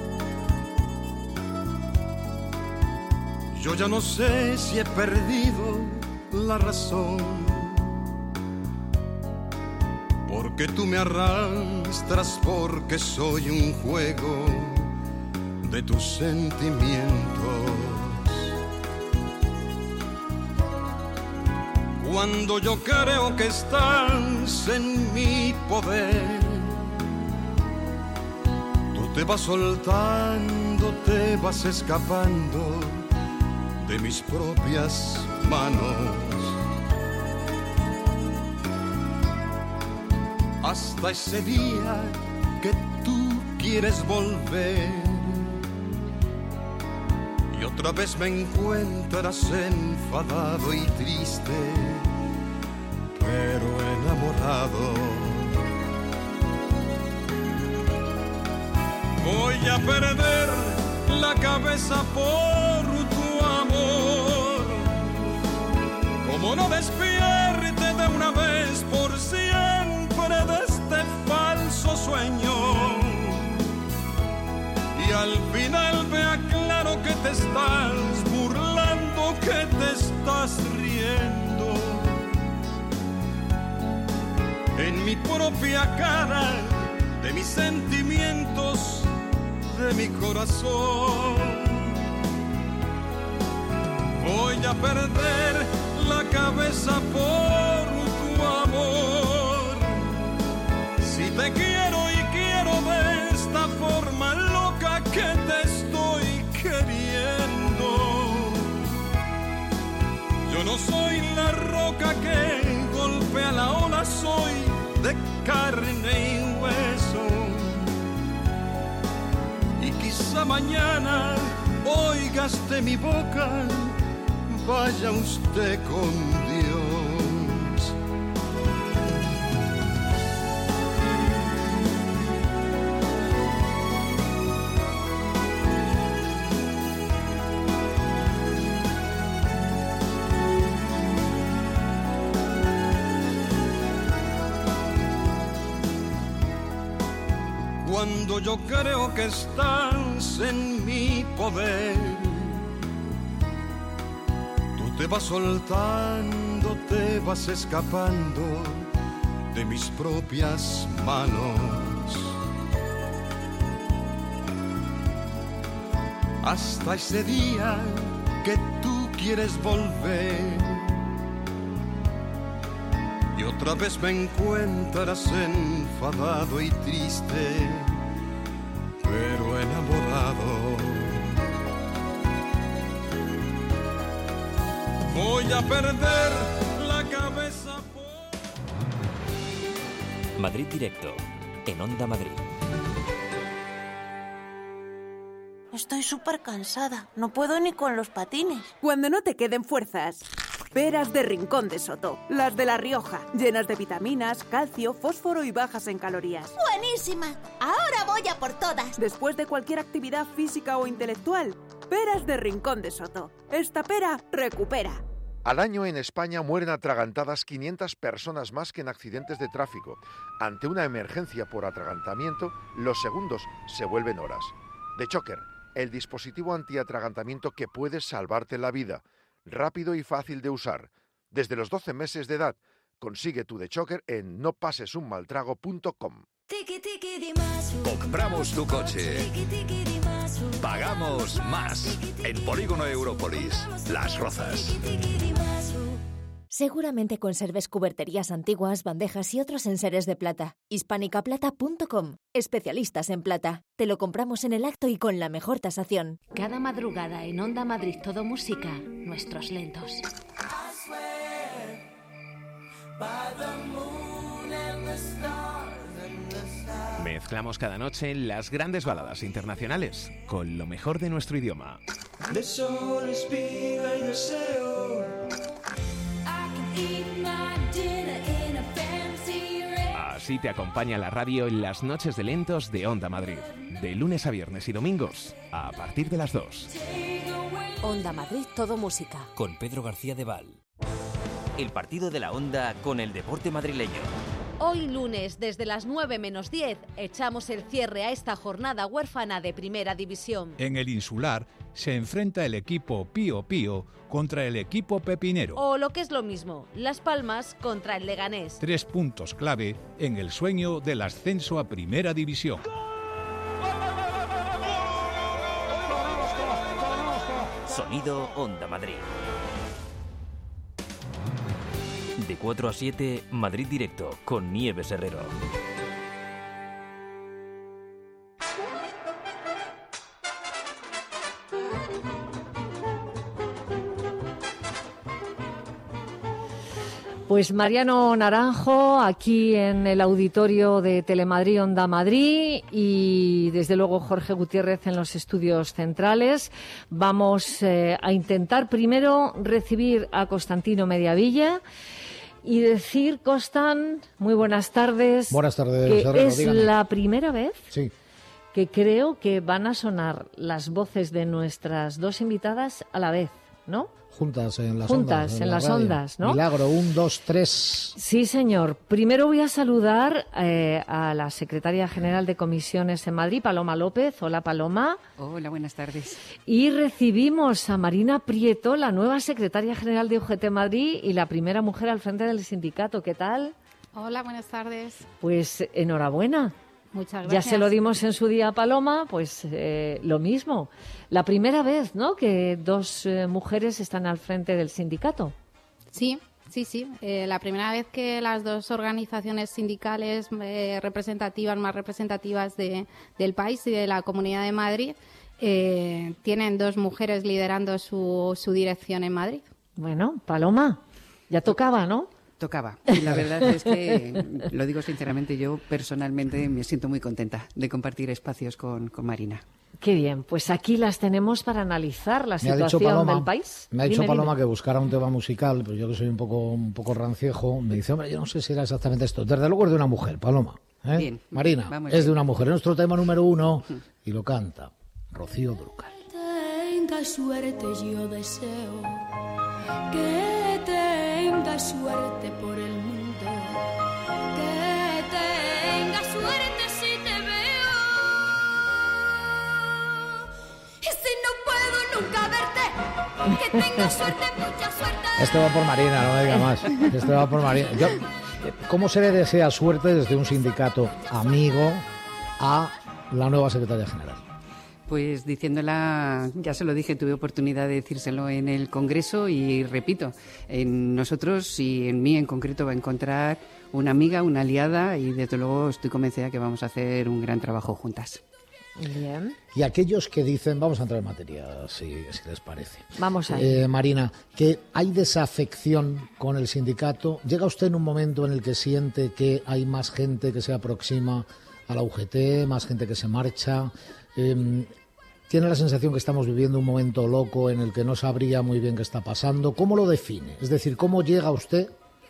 Yo ya no sé si he perdido la razón, porque tú me arrastras, porque soy un juego de tus sentimientos. Cuando yo creo que estás en mi poder, tú te vas soltando, te vas escapando de mis propias manos. Hasta ese día que tú quieres volver y otra vez me encuentras enfadado y triste, pero enamorado. Voy a perder la cabeza por tu amor. Como no despierte de una vez por siempre de este falso sueño, y al final vea claro que te estás burlando, que te estás riendo en mi propia cara, de mis sentimientos, de mi corazón. Voy a perder la cabeza por tu amor. Si te quiero y quiero de esta forma loca que te estoy queriendo. Yo no soy la roca que golpea la ola, soy de carne y hueso. Y quizá mañana oigas de mi boca, vaya usted con Dios. Cuando yo creo que estás en mi poder, tú te vas soltando, te vas escapando de mis propias manos. Hasta ese día que tú quieres volver y otra vez me encuentras enfadado y triste, pero enamorado. Voy a perder la cabeza por... Madrid Directo, en Onda Madrid. Estoy súper cansada, no puedo ni con los patines. Cuando no te queden fuerzas, peras de Rincón de Soto, las de La Rioja, llenas de vitaminas, calcio, fósforo y bajas en calorías. ¡Buenísima! Ahora voy a por todas. Después de cualquier actividad física o intelectual, peras de Rincón de Soto. Esta pera recupera. Al año en España mueren atragantadas quinientas personas más que en accidentes de tráfico. Ante una emergencia por atragantamiento, los segundos se vuelven horas. The Choker, el dispositivo antiatragantamiento que puede salvarte la vida. Rápido y fácil de usar. Desde los doce meses de edad, consigue tu The Choker en no pases un mal trago punto com. Compramos tu coche. Pagamos más. En Polígono Európolis, Las Rozas. Seguramente conserves cuberterías antiguas, bandejas y otros enseres de plata. hispánica plata punto com. Especialistas en plata. Te lo compramos en el acto y con la mejor tasación. Cada madrugada en Onda Madrid Todo Música, nuestros lentos. Mezclamos cada noche las grandes baladas internacionales con lo mejor de nuestro idioma. De sol, espiga y deseo. Así te acompaña la radio en las noches de lentos de Onda Madrid. De lunes a viernes y domingos, a partir de las dos. Onda Madrid Todo Música. Con Pedro García de Val. El partido de la Onda con el deporte madrileño. Hoy lunes, desde las nueve menos diez, echamos el cierre a esta jornada huérfana de Primera División. En el Insular se enfrenta el equipo Pío Pío contra el equipo Pepinero. O lo que es lo mismo, Las Palmas contra el Leganés. Tres puntos clave en el sueño del ascenso a Primera División. Sonido Onda Madrid. De cuatro a siete, Madrid Directo, con Nieves Herrero. Pues Mariano Naranjo, aquí en el auditorio de Telemadrid Onda Madrid, y desde luego Jorge Gutiérrez en los estudios centrales. Vamos eh, a intentar primero recibir a Constantino Mediavilla y decir, Constan, muy buenas tardes. Buenas tardes, que Herrero, es dígame. la primera vez sí. que creo que van a sonar las voces de nuestras dos invitadas a la vez, ¿no? Juntas en las Juntas, ondas. en la las radio. ondas, ¿no? Milagro, un, dos, tres. Sí, señor. Primero voy a saludar eh, a la secretaria general de comisiones en Madrid, Paloma López. Hola, Paloma. Hola, buenas tardes. Y recibimos a Marina Prieto, la nueva secretaria general de U G T Madrid y la primera mujer al frente del sindicato. ¿Qué tal? Hola, buenas tardes. Pues enhorabuena. Muchas gracias. Ya se lo dimos en su día a Paloma, pues eh, lo mismo. La primera vez, ¿no?, que dos eh, mujeres están al frente del sindicato. Sí, sí, sí. Eh, la primera vez que las dos organizaciones sindicales eh, representativas, más representativas de, del país y de la Comunidad de Madrid, eh, tienen dos mujeres liderando su, su dirección en Madrid. Bueno, Paloma, ya tocaba, ¿no? Tocaba. Y la verdad es que, lo digo sinceramente, yo personalmente me siento muy contenta de compartir espacios con, con Marina. Qué bien, pues aquí las tenemos para analizar la Me ha dicho situación Paloma, del país. Me ha dicho Dime, Paloma dime. que buscara un tema musical, pero yo que soy un poco, un poco ranciejo, me dice, hombre, yo no sé si era exactamente esto. Desde luego es de una mujer, Paloma. ¿eh? Bien, Marina, vamos es bien. de una mujer. Es nuestro tema número uno y lo canta Rocío Dúrcal. Tenga suerte, yo deseo que tenga suerte por el mundo, que tenga suerte si te veo, y si no puedo nunca verte, que tenga suerte, mucha suerte. Esto va por Marina, no me diga más. Esto va por Marina. Yo, ¿cómo se le desea suerte desde un sindicato amigo a la nueva secretaria general? Pues diciéndola, ya se lo dije, tuve oportunidad de decírselo en el Congreso y repito, en nosotros y en mí en concreto va a encontrar una amiga, una aliada y desde luego estoy convencida que vamos a hacer un gran trabajo juntas. Bien. Y aquellos que dicen, vamos a entrar en materia, si, si les parece. Vamos ahí. Eh, Marina, que hay desafección con el sindicato. ¿Llega usted en un momento en el que siente que hay más gente que se aproxima a la U G T, más gente que se marcha? Eh, ¿Tiene la sensación que estamos viviendo un momento loco en el que no sabría muy bien qué está pasando? ¿Cómo lo define? Es decir, ¿cómo llega usted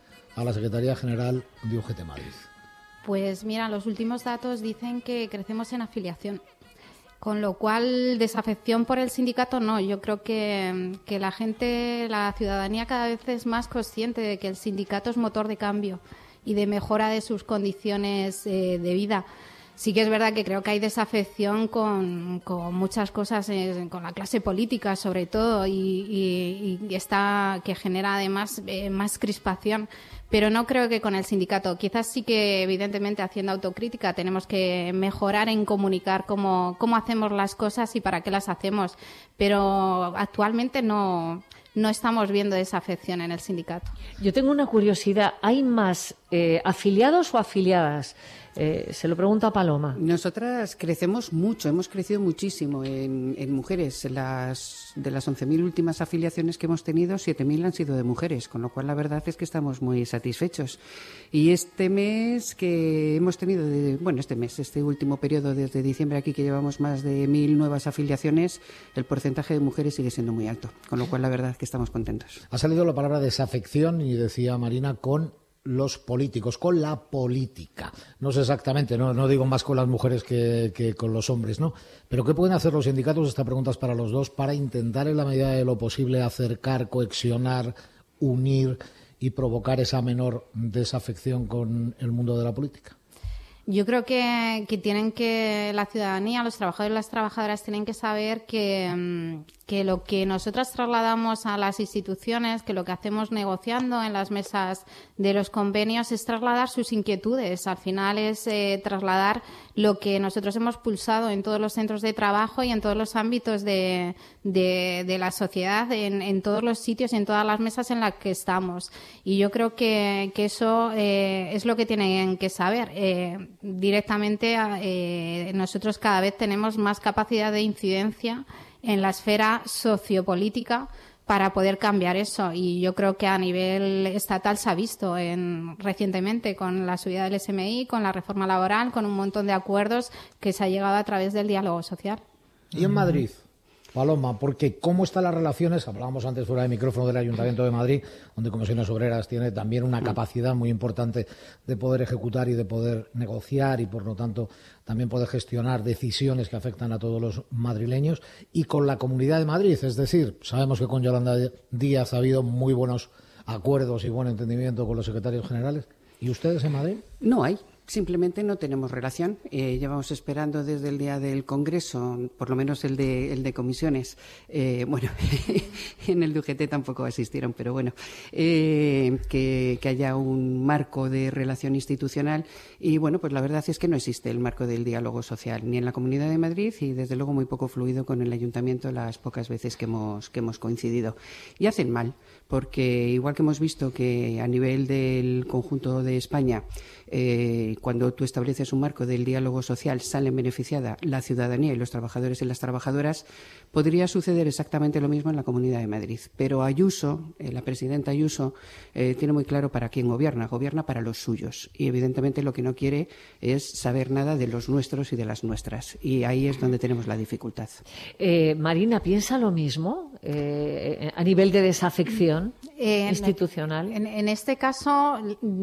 a la Secretaría General de U G T Madrid? Pues mira, los últimos datos dicen que crecemos en afiliación, con lo cual desafección por el sindicato no. Yo creo que, que la gente, la ciudadanía cada vez es más consciente de que el sindicato es motor de cambio y de mejora de sus condiciones eh, de vida. Sí que es verdad que creo que hay desafección con, con muchas cosas, eh, con la clase política sobre todo, y, y, y está, que genera además eh, más crispación, pero no creo que con el sindicato. Quizás sí que, evidentemente, haciendo autocrítica, tenemos que mejorar en comunicar cómo, cómo hacemos las cosas y para qué las hacemos, pero actualmente no, no estamos viendo desafección en el sindicato. Yo tengo una curiosidad, ¿hay más eh, afiliados o afiliadas? Eh, se lo pregunto a Paloma. Nosotras crecemos mucho, hemos crecido muchísimo en, en mujeres. Las, de las once mil últimas afiliaciones que hemos tenido, siete mil han sido de mujeres, con lo cual la verdad es que estamos muy satisfechos. Y este mes que hemos tenido, de, bueno, este mes, este último periodo desde diciembre aquí que llevamos más de mil nuevas afiliaciones, el porcentaje de mujeres sigue siendo muy alto, con lo cual la verdad es que estamos contentos. Ha salido la palabra desafección y decía Marina con los políticos, con la política. No sé exactamente, no, no digo más con las mujeres que, que con los hombres, ¿no? Pero ¿qué pueden hacer los sindicatos? Esta pregunta es para los dos, para intentar en la medida de lo posible acercar, cohesionar, unir y provocar esa menor desafección con el mundo de la política. Yo creo que, que tienen que, la ciudadanía, los trabajadores y las trabajadoras tienen que saber que, que lo que nosotras trasladamos a las instituciones, que lo que hacemos negociando en las mesas de los convenios es trasladar sus inquietudes. Al final es eh, trasladar lo que nosotros hemos pulsado en todos los centros de trabajo y en todos los ámbitos de, de, de la sociedad, en, en todos los sitios y en todas las mesas en las que estamos. Y yo creo que, que eso eh, es lo que tienen que saber. Eh, directamente eh, nosotros cada vez tenemos más capacidad de incidencia en la esfera sociopolítica para poder cambiar eso, y yo creo que a nivel estatal se ha visto en, recientemente con la subida del S M I, con la reforma laboral, con un montón de acuerdos que se ha llegado a través del diálogo social. ¿Y en Madrid, Paloma? Porque ¿cómo están las relaciones? Hablábamos antes fuera de micrófono del Ayuntamiento de Madrid, donde Comisiones Obreras tiene también una capacidad muy importante de poder ejecutar y de poder negociar y, por lo tanto, también poder gestionar decisiones que afectan a todos los madrileños, y con la Comunidad de Madrid. Es decir, sabemos que con Yolanda Díaz ha habido muy buenos acuerdos y buen entendimiento con los secretarios generales. ¿Y ustedes en Madrid? No hay. Simplemente no tenemos relación. Eh, llevamos esperando desde el día del Congreso, por lo menos el de, el de comisiones. Eh, bueno, en el de U G T tampoco asistieron, pero bueno, eh, que, que haya un marco de relación institucional. Y bueno, pues la verdad es que no existe el marco del diálogo social, ni en la Comunidad de Madrid y desde luego muy poco fluido con el Ayuntamiento las pocas veces que hemos, que hemos coincidido. Y hacen mal, porque igual que hemos visto que a nivel del conjunto de España, eh, cuando tú estableces un marco del diálogo social, salen beneficiada la ciudadanía y los trabajadores y las trabajadoras, podría suceder exactamente lo mismo en la Comunidad de Madrid. Pero Ayuso, eh, la presidenta Ayuso, eh, tiene muy claro para quién gobierna. Gobierna para los suyos. Y evidentemente lo que no quiere es saber nada de los nuestros y de las nuestras. Y ahí es donde tenemos la dificultad. Eh, Marina, ¿piensa lo mismo eh, a nivel de desafección eh, institucional? En, en este caso,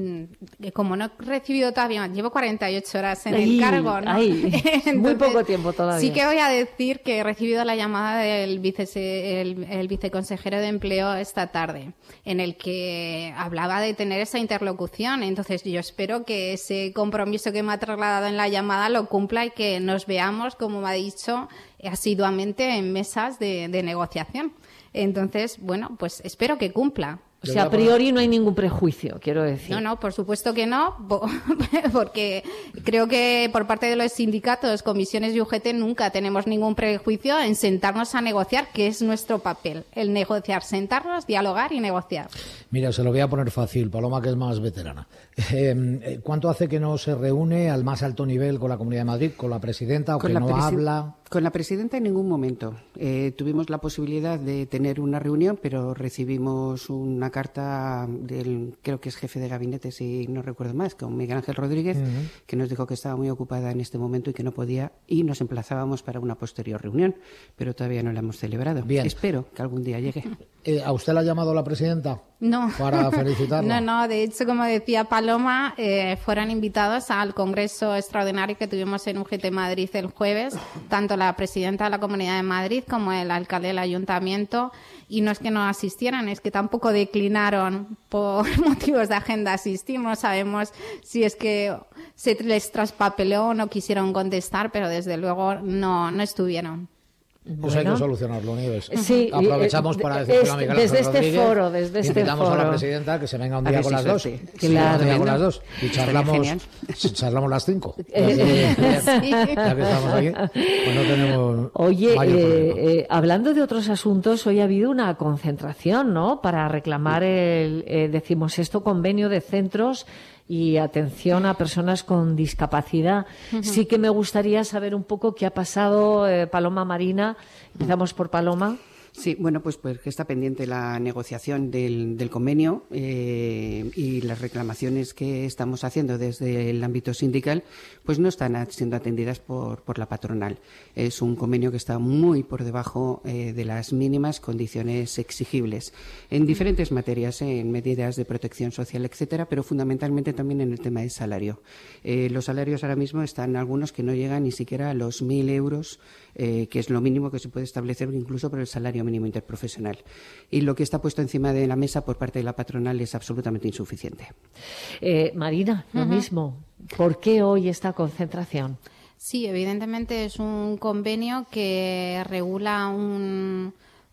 como no he recibido todavía, llevo cuarenta y ocho horas en ay, el cargo, ¿no? Ay, Entonces, muy poco tiempo todavía. Sí que voy a decir que he recibido la llamada del vice, el, el viceconsejero de Empleo esta tarde, en el que hablaba de tener esa interlocución. Entonces yo espero que ese compromiso que me ha trasladado en la llamada lo cumpla y que nos veamos, como me ha dicho, asiduamente en mesas de, de negociación. Entonces, bueno, pues espero que cumpla. O sea, a priori no hay ningún prejuicio, quiero decir. No, no, por supuesto que no, porque creo que por parte de los sindicatos, comisiones y U G T nunca tenemos ningún prejuicio en sentarnos a negociar, que es nuestro papel, el negociar, sentarnos, dialogar y negociar. Mira, se lo voy a poner fácil, Paloma, que es más veterana. Eh, ¿Cuánto hace que no se reúne al más alto nivel con la Comunidad de Madrid, con la presidenta, o que no habla? Con la presidenta en ningún momento. Eh, tuvimos la posibilidad de tener una reunión, pero recibimos una carta del, creo que es jefe de gabinete, si no recuerdo más, con Miguel Ángel Rodríguez, uh-huh. que nos dijo que estaba muy ocupada en este momento y que no podía, y nos emplazábamos para una posterior reunión, pero todavía no la hemos celebrado. Bien. Espero que algún día llegue. Eh, ¿A usted la ha llamado la presidenta? No. Para felicitarla. No, no, de hecho, como decía Paloma, eh, fueron invitados al Congreso Extraordinario que tuvimos en U G T Madrid el jueves, tanto la presidenta de la Comunidad de Madrid como el alcalde del Ayuntamiento, y no es que no asistieran, es que tampoco declinaron por motivos de agenda asistir. No sabemos si es que se les traspapeló o no quisieron contestar, pero desde luego no, no estuvieron. Pues bueno. hay que solucionarlo, Nieves. Sí, aprovechamos eh, para decirle es, a Miguel desde Ángel este Rodríguez, foro, desde este invitamos foro. a la presidenta que se venga un día con las dos. Sí. Claro, Sí, con las dos. Y charlamos, charlamos las cinco. Eh, ya, sí. ya que estamos aquí, pues no tenemos. Oye, eh, eh, hablando de otros asuntos, hoy ha habido una concentración, ¿no? Para reclamar el eh, decimosexto convenio de centros y atención a personas con discapacidad. Uh-huh. Sí que me gustaría saber un poco qué ha pasado, eh, Paloma, Marina. Empezamos por Paloma. Sí, bueno, pues, pues que está pendiente la negociación del, del convenio eh, y las reclamaciones que estamos haciendo desde el ámbito sindical, pues no están siendo atendidas por, por la patronal. Es un convenio que está muy por debajo eh, de las mínimas condiciones exigibles en diferentes materias, eh, en medidas de protección social, etcétera, pero fundamentalmente también en el tema del salario. Eh, los salarios ahora mismo están algunos que no llegan ni siquiera a los mil euros, eh, que es lo mínimo que se puede establecer incluso por el salario mínimo interprofesional. Y lo que está puesto encima de la mesa por parte de la patronal es absolutamente insuficiente. Eh, Marina, lo uh-huh. mismo. ¿Por qué hoy esta concentración? Sí, evidentemente es un convenio que regula un,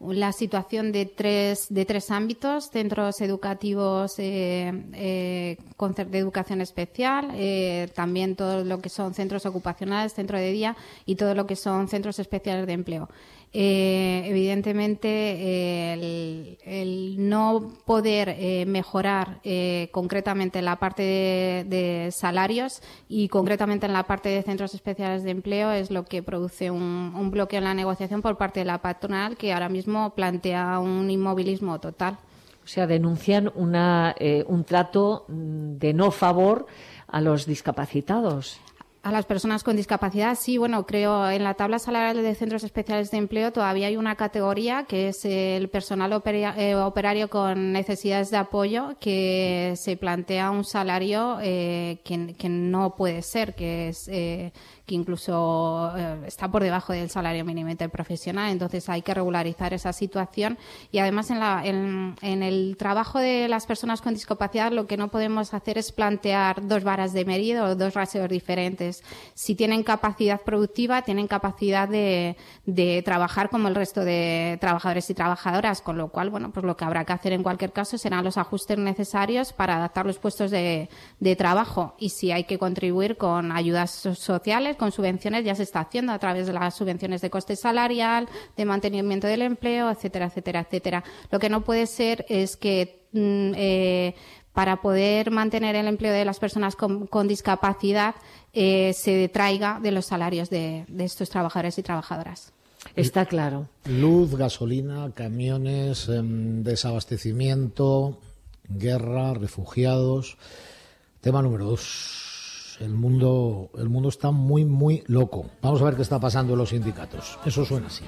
la situación de tres, de tres ámbitos, centros educativos eh, eh, con de educación especial, eh, también todo lo que son centros ocupacionales, centro de día y todo lo que son centros especiales de empleo. Eh, evidentemente, eh, el, el no poder eh, mejorar eh, concretamente en la parte de, de salarios y concretamente en la parte de centros especiales de empleo es lo que produce un, un bloqueo en la negociación por parte de la patronal, que ahora mismo plantea un inmovilismo total. O sea, denuncian una, eh, un trato de no favor a los discapacitados. A las personas con discapacidad, sí, bueno, creo en la tabla salarial de centros especiales de empleo todavía hay una categoría que es el personal opera, eh, operario con necesidades de apoyo, que se plantea un salario eh, que, que no puede ser, que es eh, que incluso eh, está por debajo del salario mínimo interprofesional. Entonces hay que regularizar esa situación y además en, la, en, en el trabajo de las personas con discapacidad lo que no podemos hacer es plantear dos varas de medida o dos raseos diferentes. Si tienen capacidad productiva, tienen capacidad de, de trabajar como el resto de trabajadores y trabajadoras, con lo cual, bueno, pues lo que habrá que hacer en cualquier caso serán los ajustes necesarios para adaptar los puestos de, de trabajo. Y si hay que contribuir con ayudas sociales, con subvenciones, ya se está haciendo a través de las subvenciones de coste salarial, de mantenimiento del empleo, etcétera, etcétera, etcétera. Lo que no puede ser es que mm, eh, para poder mantener el empleo de las personas con, con discapacidad eh, se detraiga de los salarios de, de estos trabajadores y trabajadoras. Está claro. Luz, gasolina, camiones, eh, desabastecimiento, guerra, refugiados. Tema número dos. El mundo, el mundo está muy, muy loco. Vamos a ver qué está pasando en los sindicatos. Eso suena así.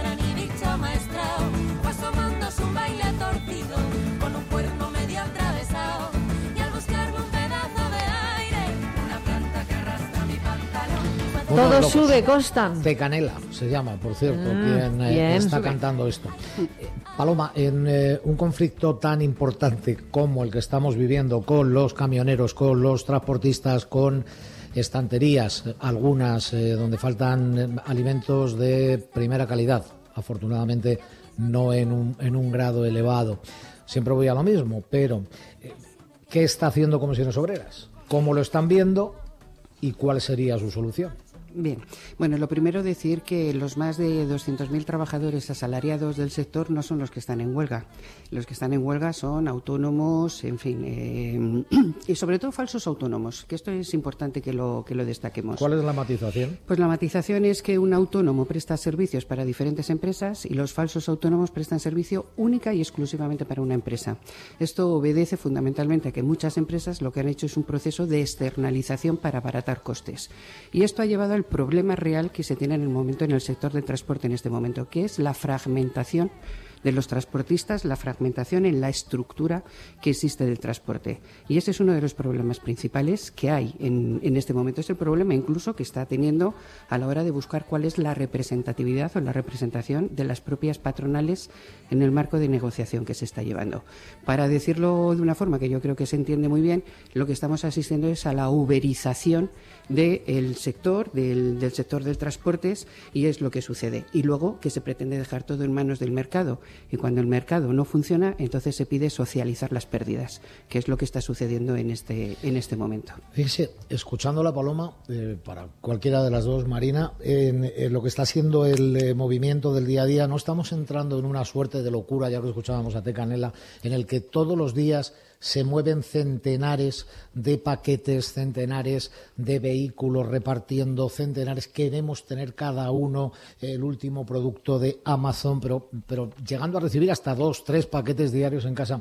Todo locos. Sube, Constan. De Canela se llama, por cierto, ah, quien eh, bien, está sube. cantando esto. Paloma, en eh, un conflicto tan importante como el que estamos viviendo con los camioneros, con los transportistas, con estanterías, algunas eh, donde faltan eh, alimentos de primera calidad, afortunadamente no en un, en un grado elevado. Siempre voy a lo mismo, pero eh, ¿qué está haciendo Comisiones Obreras? ¿Cómo lo están viendo? ¿Y cuál sería su solución? Bien, bueno, lo primero decir que los más de doscientos mil trabajadores asalariados del sector no son los que están en huelga. Los que están en huelga son autónomos, en fin, eh, y sobre todo falsos autónomos, que esto es importante que lo, que lo destaquemos. ¿Cuál es la matización? Pues la matización es que un autónomo presta servicios para diferentes empresas y los falsos autónomos prestan servicio única y exclusivamente para una empresa. Esto obedece fundamentalmente a que muchas empresas lo que han hecho es un proceso de externalización para abaratar costes. Y esto ha llevado al problema real que se tiene en el momento en el sector del transporte en este momento, que es la fragmentación de los transportistas, la fragmentación en la estructura que existe del transporte. Y ese es uno de los problemas principales que hay en, en este momento. Es el problema incluso que está teniendo a la hora de buscar cuál es la representatividad o la representación de las propias patronales en el marco de negociación que se está llevando. Para decirlo de una forma que yo creo que se entiende muy bien, lo que estamos asistiendo es a la uberización del sector, del, del sector del transportes, y es lo que sucede. Y luego que se pretende dejar todo en manos del mercado. Y cuando el mercado no funciona, entonces se pide socializar las pérdidas, que es lo que está sucediendo en este, en este momento. Fíjese, escuchando la Paloma, eh, para cualquiera de las dos, Marina, en, en lo que está siendo el eh, movimiento del día a día, no estamos entrando en una suerte de locura, ya lo escuchábamos a T. Canela, en el que todos los días se mueven centenares de paquetes, centenares de vehículos repartiendo, centenares. Queremos tener cada uno el último producto de Amazon, pero, pero llegando a recibir hasta dos, tres paquetes diarios en casa.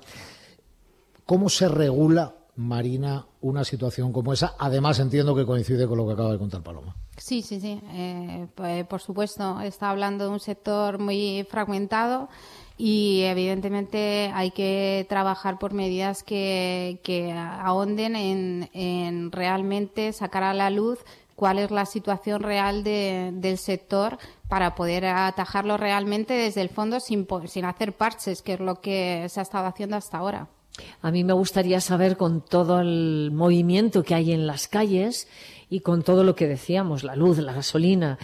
¿Cómo se regula, Marina, una situación como esa? Además, entiendo que coincide con lo que acaba de contar Paloma. Sí, sí, sí. Eh, pues, por supuesto, está hablando de un sector muy fragmentado. Y evidentemente hay que trabajar por medidas que, que ahonden en, en realmente sacar a la luz cuál es la situación real de, del sector para poder atajarlo realmente desde el fondo sin, sin hacer parches, que es lo que se ha estado haciendo hasta ahora. A mí me gustaría saber, con todo el movimiento que hay en las calles y con todo lo que decíamos, la luz, la gasolina,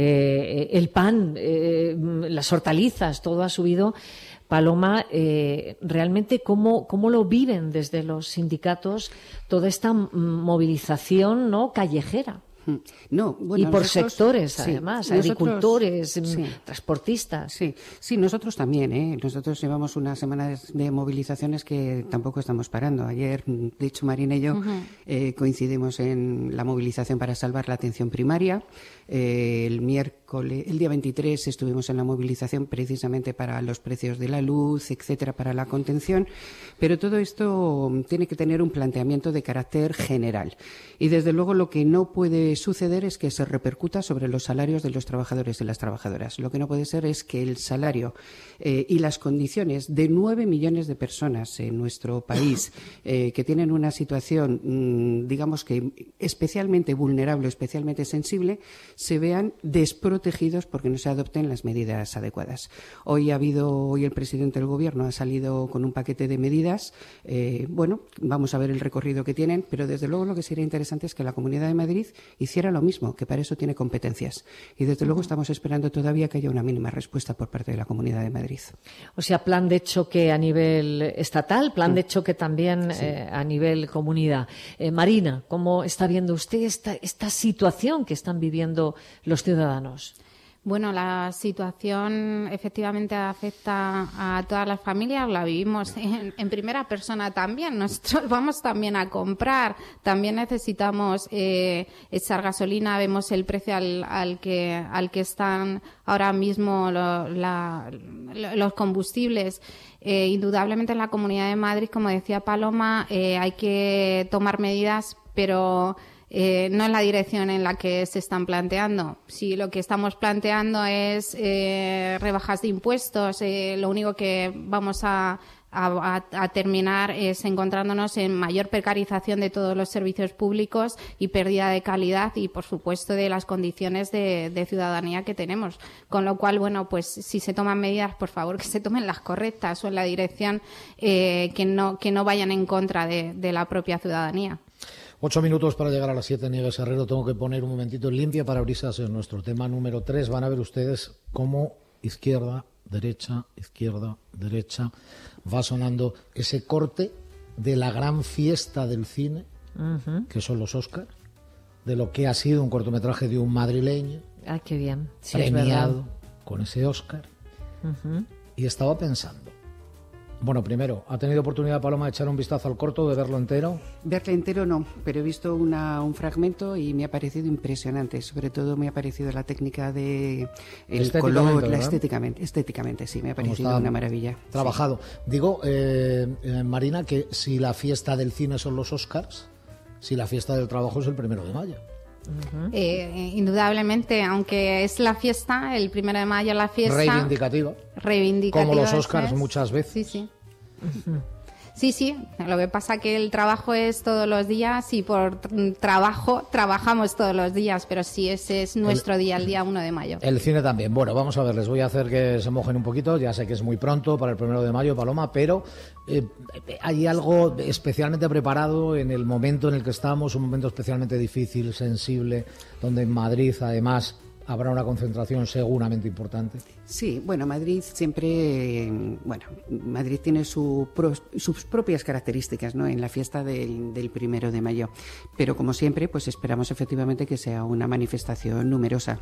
eh, el pan, eh, las hortalizas, todo ha subido. Paloma, eh, realmente cómo, cómo lo viven desde los sindicatos toda esta movilización, ¿no?, callejera. No, bueno, y por nosotros, sectores, sí, además, nosotros, agricultores, sí. transportistas. Sí, sí, nosotros también, ¿eh? Nosotros llevamos unas semanas de movilizaciones que tampoco estamos parando. Ayer, de hecho, Marina y yo uh-huh. eh, coincidimos en la movilización para salvar la atención primaria. Eh, el miércoles, el día veintitrés, estuvimos en la movilización precisamente para los precios de la luz, etcétera, para la contención. Pero todo esto tiene que tener un planteamiento de carácter general. Y, desde luego, lo que no puede suceder es que se repercuta sobre los salarios de los trabajadores y las trabajadoras. Lo que no puede ser es que el salario eh, y las condiciones de nueve millones de personas en nuestro país eh, que tienen una situación, mmm, digamos que especialmente vulnerable, especialmente sensible, se vean desprotegidos porque no se adopten las medidas adecuadas. Hoy ha habido, hoy el presidente del Gobierno ha salido con un paquete de medidas. Eh, bueno, vamos a ver el recorrido que tienen, pero desde luego lo que sería interesante es que la Comunidad de Madrid hiciera lo mismo, que para eso tiene competencias. Y desde luego estamos esperando todavía que haya una mínima respuesta por parte de la Comunidad de Madrid. O sea, plan de choque a nivel estatal, plan de choque también sí. eh, a nivel comunidad. Eh, Marina, ¿cómo está viendo usted esta, esta situación que están viviendo los ciudadanos? Bueno, la situación efectivamente afecta a todas las familias, la vivimos en, en primera persona también. Nosotros vamos también a comprar, también necesitamos eh, echar gasolina, vemos el precio al, al que al que están ahora mismo lo, la, los combustibles. Eh, indudablemente en la Comunidad de Madrid, como decía Paloma, eh, hay que tomar medidas, pero Eh, no en la dirección en la que se están planteando. Si lo que estamos planteando es eh, rebajas de impuestos, eh, lo único que vamos a, a, a terminar es encontrándonos en mayor precarización de todos los servicios públicos y pérdida de calidad y, por supuesto, de las condiciones de, de ciudadanía que tenemos. Con lo cual, bueno, pues si se toman medidas, por favor, que se tomen las correctas o en la dirección eh, que no que no vayan en contra de, de la propia ciudadanía. Ocho minutos para llegar a las siete, Nieves Herrero. Tengo que poner un momentito en limpia parabrisas en nuestro tema número tres. Van a ver ustedes cómo izquierda, derecha, izquierda, derecha va sonando ese corte de la gran fiesta del cine, uh-huh. que son los Oscars, de lo que ha sido un cortometraje de un madrileño. Ah, qué bien. Sí, premiado con ese Oscar. Uh-huh. Y estaba pensando, bueno, primero, ¿ha tenido oportunidad, Paloma, de echar un vistazo al corto, de verlo entero? Verlo entero no, pero he visto una, un fragmento y me ha parecido impresionante. Sobre todo me ha parecido la técnica de el color, la estéticamente, estéticamente sí, me ha parecido una maravilla. Trabajado. Sí. Digo, eh, eh, Marina, que si la fiesta del cine son los Oscars, si la fiesta del trabajo es el primero de mayo. Uh-huh. Eh, indudablemente, aunque es la fiesta, el primero de mayo la fiesta. Reivindicativa. Reivindicativa. Como los Oscars es. muchas veces. Sí, sí. Uh-huh. Sí, sí. Lo que pasa que el trabajo es todos los días y por trabajo trabajamos todos los días, pero sí, ese es nuestro el, día, el día uno de mayo. El cine también. Bueno, vamos a ver, les voy a hacer que se mojen un poquito. Ya sé que es muy pronto para el primero de mayo, Paloma, pero eh, hay algo especialmente preparado en el momento en el que estamos, un momento especialmente difícil, sensible, donde en Madrid, además, habrá una concentración seguramente importante. Sí, bueno, Madrid siempre, bueno, Madrid tiene su pro, sus propias características, ¿no?, en la fiesta del, del primero de mayo. Pero como siempre, pues esperamos efectivamente que sea una manifestación numerosa.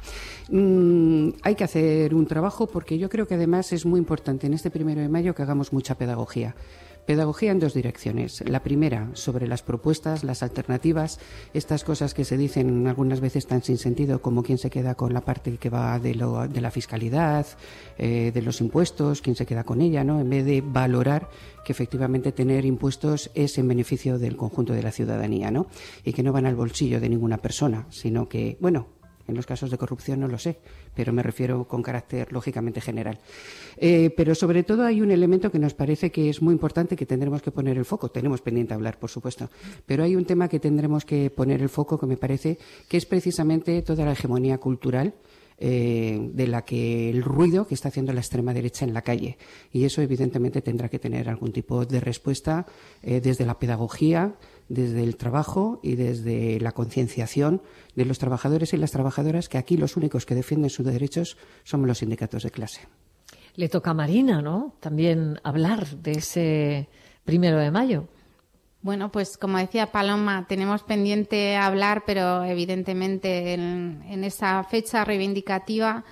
Mm, hay que hacer un trabajo porque yo creo que además es muy importante en este primero de mayo que hagamos mucha pedagogía. Pedagogía en dos direcciones. La primera, sobre las propuestas, las alternativas, estas cosas que se dicen algunas veces tan sin sentido como quién se queda con la parte que va de, lo, de la fiscalidad, eh, de los impuestos, quién se queda con ella, ¿no? En vez de valorar que efectivamente tener impuestos es en beneficio del conjunto de la ciudadanía, ¿no? Y que no van al bolsillo de ninguna persona, sino que, bueno, en los casos de corrupción no lo sé, pero me refiero con carácter lógicamente general. Eh, pero sobre todo hay un elemento que nos parece que es muy importante, que tendremos que poner el foco. Tenemos pendiente hablar, por supuesto, pero hay un tema que tendremos que poner el foco que me parece que es precisamente toda la hegemonía cultural eh, de la que el ruido que está haciendo la extrema derecha en la calle. Y eso, evidentemente, tendrá que tener algún tipo de respuesta eh, desde la pedagogía, desde el trabajo y desde la concienciación de los trabajadores y las trabajadoras, que aquí los únicos que defienden sus derechos somos los sindicatos de clase. Le toca a Marina, ¿no?, también hablar de ese primero de mayo. Bueno, pues como decía Paloma, tenemos pendiente hablar, pero evidentemente en, en esa fecha reivindicativa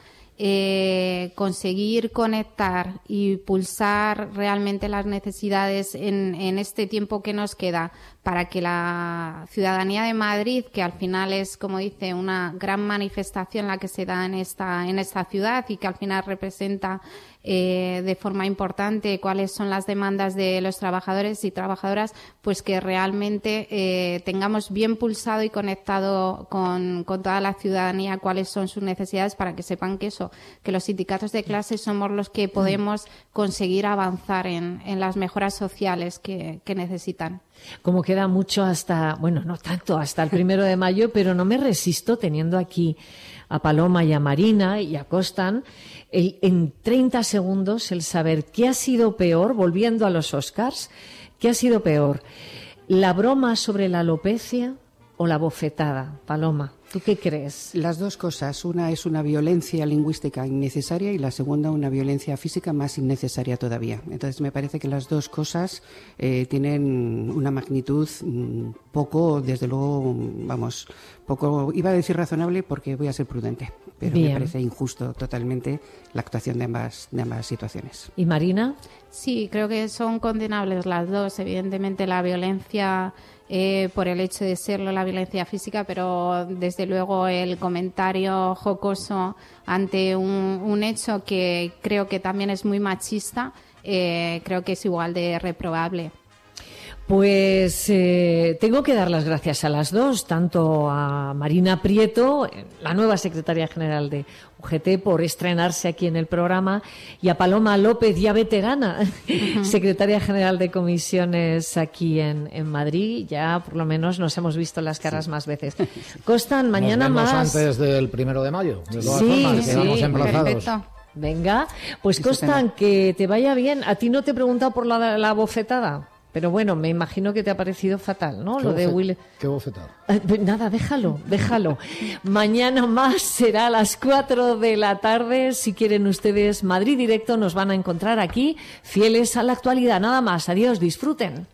eh, conseguir conectar y pulsar realmente las necesidades en, en este tiempo que nos queda para que la ciudadanía de Madrid, que al final es, como dice, una gran manifestación la que se da en esta, en esta ciudad y que al final representa eh, de forma importante cuáles son las demandas de los trabajadores y trabajadoras, pues que realmente eh, tengamos bien pulsado y conectado con, con toda la ciudadanía cuáles son sus necesidades, para que sepan que eso, que los sindicatos de clase somos los que podemos conseguir avanzar en, en las mejoras sociales que, que necesitan. Como queda mucho hasta, bueno, no tanto, hasta el primero de mayo, pero no me resisto, teniendo aquí a Paloma y a Marina y a Costan, el, en treinta segundos el saber qué ha sido peor, volviendo a los Oscars, qué ha sido peor, la broma sobre la alopecia o la bofetada. Paloma, ¿tú qué crees? Las dos cosas. Una es una violencia lingüística innecesaria y la segunda una violencia física más innecesaria todavía. Entonces me parece que las dos cosas eh, tienen una magnitud mmm, poco, desde luego, vamos, poco, iba a decir razonable porque voy a ser prudente, pero Bien. Me parece injusto totalmente la actuación de ambas, de ambas situaciones. ¿Y Marina? Sí, creo que son condenables las dos. Evidentemente la violencia eh, por el hecho de serlo, la violencia física, pero desde luego el comentario jocoso ante un, un hecho que creo que también es muy machista, eh, creo que es igual de reprobable. Pues eh, tengo que dar las gracias a las dos, tanto a Marina Prieto, la nueva secretaria general de U G T, por estrenarse aquí en el programa, y a Paloma López, ya veterana, uh-huh. secretaria general de comisiones aquí en, en Madrid. Ya por lo menos nos hemos visto las caras sí. más veces. Costan, mañana nos vemos más. Antes del primero de mayo, de todas sí, formas, sí, quedamos emplazados. Perfecto. Venga, pues Costan, que te vaya bien. A ti no te he preguntado por la, la bofetada. Pero bueno, me imagino que te ha parecido fatal, ¿no? Lo de Will. ¿Qué bofetada? Eh, nada, déjalo, déjalo. Mañana más será a las cuatro de la tarde. Si quieren ustedes Madrid Directo, nos van a encontrar aquí, fieles a la actualidad. Nada más. Adiós, disfruten.